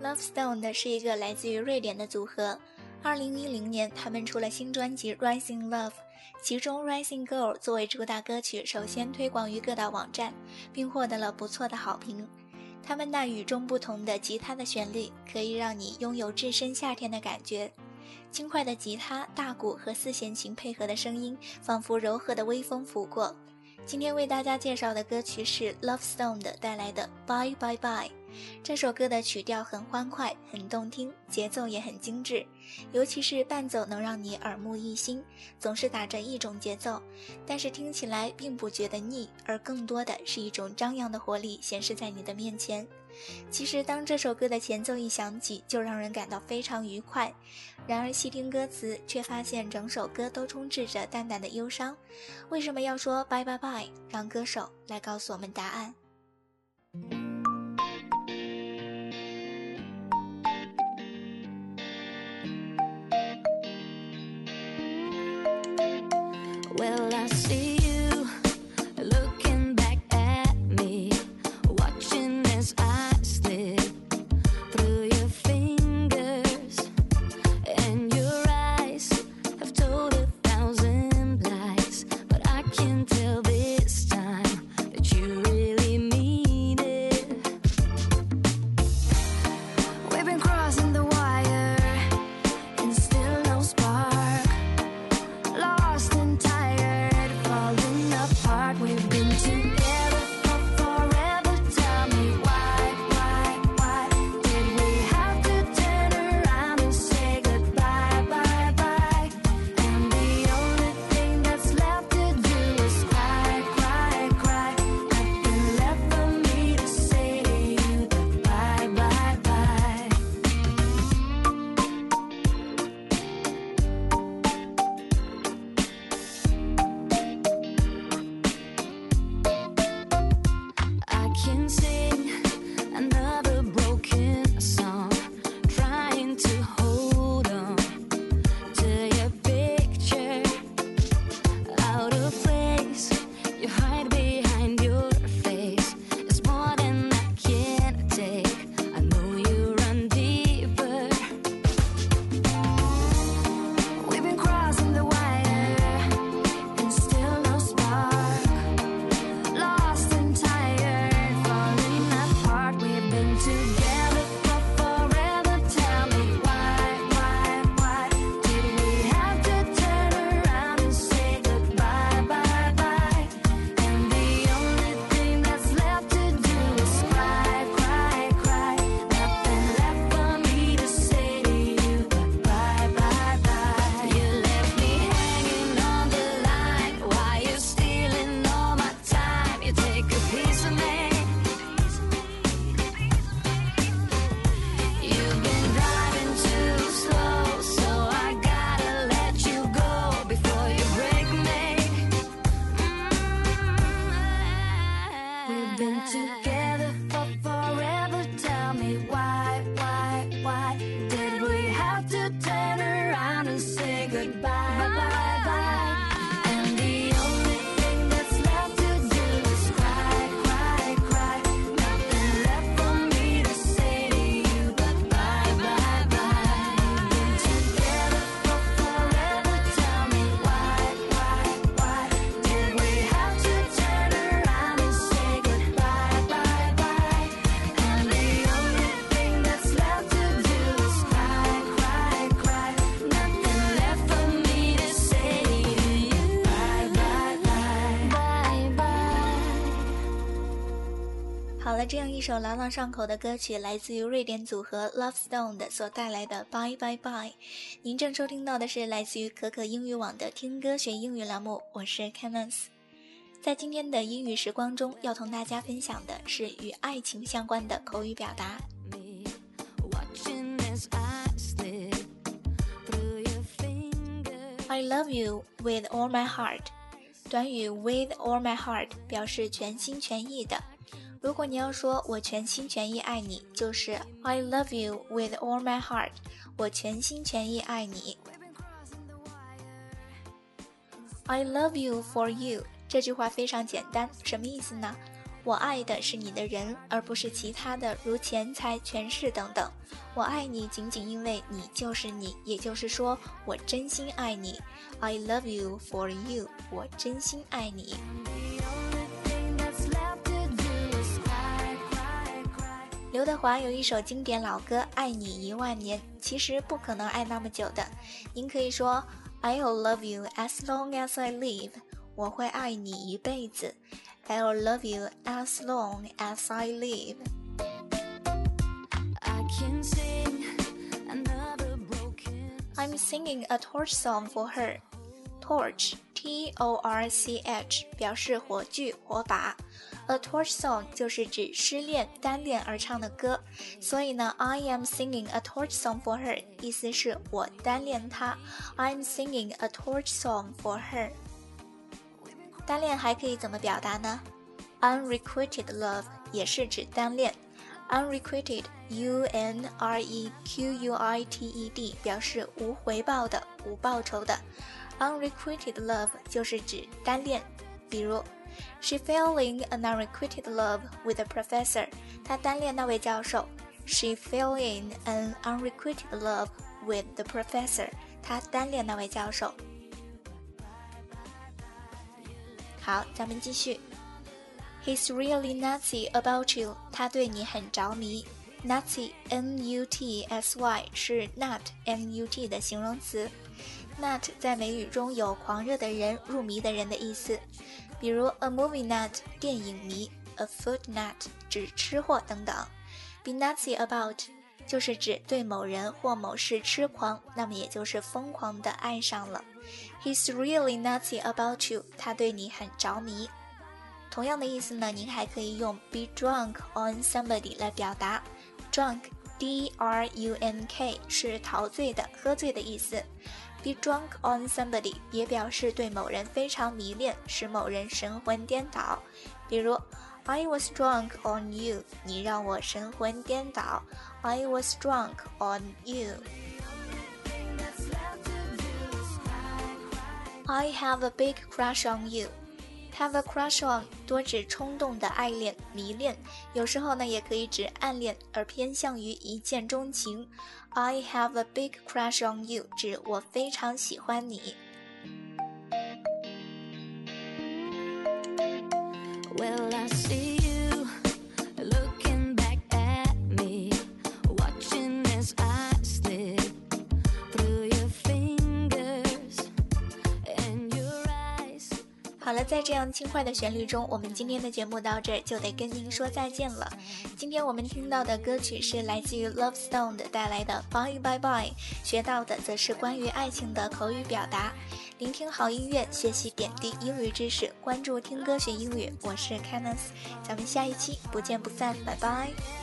Love Stone 是一个来自于瑞典的组合。2010年，他们出了新专辑 Rising Love， 其中 Rising Girl 作为主打歌曲，首先推广于各大网站，并获得了不错的好评。他们那与众不同的吉他的旋律，可以让你拥有置身夏天的感觉。轻快的吉他、大鼓和四弦琴配合的声音，仿佛柔和的微风拂过。今天为大家介绍的歌曲是 Love Stone 带来的 Bye Bye Bye。 这首歌的曲调很欢快，很动听，节奏也很精致，尤其是伴奏能让你耳目一新，总是打着一种节奏，但是听起来并不觉得腻，而更多的是一种张扬的活力显示在你的面前。其实当这首歌的前奏一响起，就让人感到非常愉快，然而细听歌词却发现整首歌都充斥着淡淡的忧伤。为什么要说 Bye Bye Bye？ 让歌手来告诉我们答案。 Well, I see you looking back at me, watching as I slip through your fingers, and your eyes have told 1,000 lies, but I can tell this time that you really mean it. We've been crossing the wire and still no spark, lost and tired, falling apart. We've been together for forever. Tell me why did we have to turn around and say goodbye, bye, bye? And the only thing that's left to do is cry, cry, cry. Nothing left for me to say to you goodbye, bye, bye. I can sing another broken song, trying to hold on to your picture. Out of place, you hide behind your face. It's more than I can take. I know you run deeper. We've been crossing the wire and still no spark, lost and tired, falling apart. We've been together for forever. Tell me why did we have to turn around and say goodbye, bye, bye? And the only thing that's left to do is cry, cry, cry. Nothing left for me to say to you goodbye, bye, bye. You left me hanging on the line. Why you stealing all my time? You take a piece of me. You've been driving too slow, so I gotta let you go before you break me. We've been together for forever. Tell me why did we have to turn around and say goodbye, bye, bye? And the only thing that's left to do is cry, cry, cry. Nothing left for me to say to you goodbye, bye, bye. We've been together for forever. Tell me why did we have to turn around and say goodbye, bye, bye? And the only thing that's left to do is cry, cry, cry. Nothing left for me to say to you bye, bye, bye, bye, bye. 好了，这样一首朗朗上口的歌曲来自于瑞典组合 Love Stone 所带来的 Bye Bye Bye。 您正收听到的是来自于可可英语网的听歌学英语栏目，我是 Canance。 在今天的英语时光中，要同大家分享的是与爱情相关的口语表达。 Watching as I slip through your fingers. I love you with all my heart。 短语 with all my heart 表示全心全意的。如果你要说我全心全意爱你，就是 I love you with all my heart， 我全心全意爱你。 I love you for you， 这句话非常简单，什么意思呢？ 我爱的是你的人，而不是其他的，如钱财、权势等等。我爱你仅仅因为你就是你，也就是说，我真心爱你。I love you for you， 我真心爱你。刘德华有一首经典老歌《爱你10000年》，其实不可能爱那么久的。您可以说 I'll love you as long as I live， 我会爱你一辈子。I'll love you as long as I live。 I'm singing a torch song for her。 Torch T-O-R-C-H 表示火炬、火把。A torch song 就是指失恋、单恋而唱的歌，所以呢 I am singing a torch song for her 意思是我单恋她。 I'm singing a torch song for her。 单恋还可以怎么表达呢？ Unrequited love 也是指单恋。 Unrequited U-N-R-E-Q-U-I-T-E-D 表示无回报的、无报酬的。 Unrequited love 就是指单恋，比如She fell in an unrequited love with a professor. 她单恋那位教授。She fell in an unrequited love with the professor. 她单恋那位教授。好，咱们继续。He's really nutsy about you. 他对你很着迷。Nutsy N-U-T-S-Y 是 nut N-U-T 的形容词。Nut 在美语中有狂热的人、入迷的人的意思。比如 a movie nut 电影迷， a food nut 指吃货等等。Be nutsy about 就是指对某人或某事痴狂，那么也就是疯狂地爱上了。He's really nutsy about you， 他对你很着迷。同样的意思呢，您还可以用 be drunk on somebody 来表达。 Drunk D-R-U-N-K 是陶醉的、喝醉的意思。Be drunk on somebody 也表示对某人非常迷恋，使某人神魂颠倒。比如 I was drunk on you， 你让我神魂颠倒。 I was drunk on you。 I have a big crush on you。 Have a crush on 多指冲动的爱恋、迷恋，有时候呢也可以指暗恋，而偏向于一见钟情。I have a big crush on you 指我非常喜欢你。 Well, I see you looking back at me, watching as I slip through your fingers and your eyes。 好了，在这样轻快的旋律中，我们今天的节目到这儿就得跟您说再见了。今天我们听到的歌曲是来自于 Love Stone 带来的 Bye Bye Bye， 学到的则是关于爱情的口语表达。聆听好音乐，学习点滴英语知识，关注听歌学英语，我是 Kenneth， 咱们下一期不见不散，拜拜。